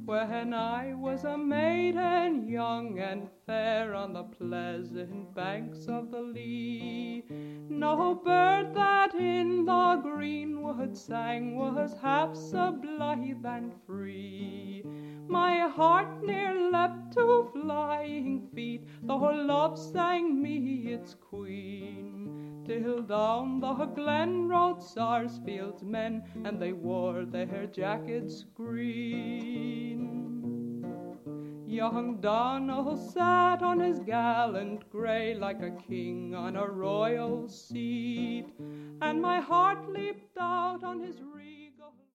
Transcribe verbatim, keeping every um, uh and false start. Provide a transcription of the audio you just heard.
when I was a maiden young and fair on the pleasant banks of the Lee. No bird that in the greenwood sang was half so blithe and free. My heart near leapt to flying feet, though love sang me its queen, till down the glen rode Sarsfield's men, and they wore their jackets green. Young Donald sat on his gallant grey like a king on a royal seat, and my heart leaped out on his reed.